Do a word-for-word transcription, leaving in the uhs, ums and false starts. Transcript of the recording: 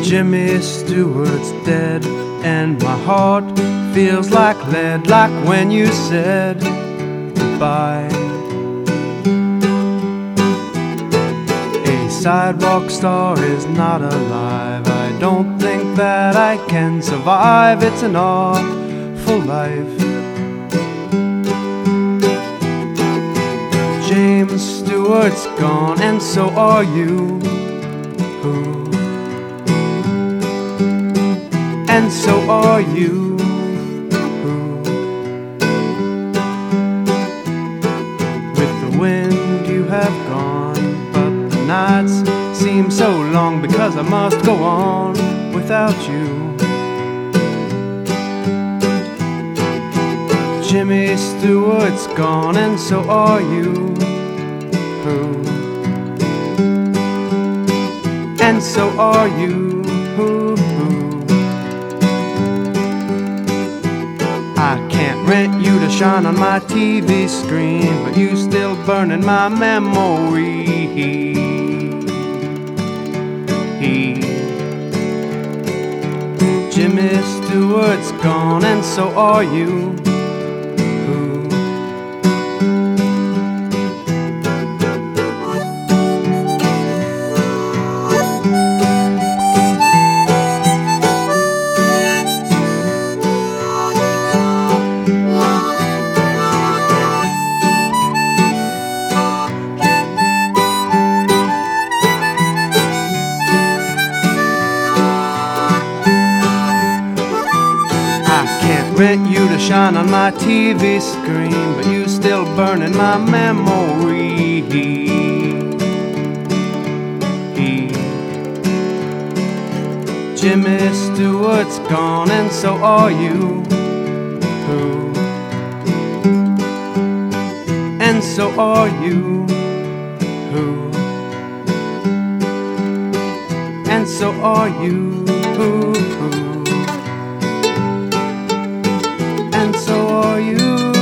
Jimmy Stewart's dead, and my heart feels like lead, like when you said goodbye. A sidewalk star is not alive. I don't think that I can survive. It's an awful life. James Stewart's gone, and so are you. Ooh. And so are you. Ooh. With the wind you have gone, but the nights seem so long because I must go on without you. Jimmy Stewart's gone, and so are you. Ooh. And so are you. Ooh. I can't rent you to shine on my T V screen, but you still burn in my memory. Jimmy Stewart's gone, and so are you. Rent you to shine on my T V screen, but you still burn in my memory. Jimmy Stewart's gone, and so are you. Ooh. And so are you. Ooh. And so are you. Ooh. And so are you.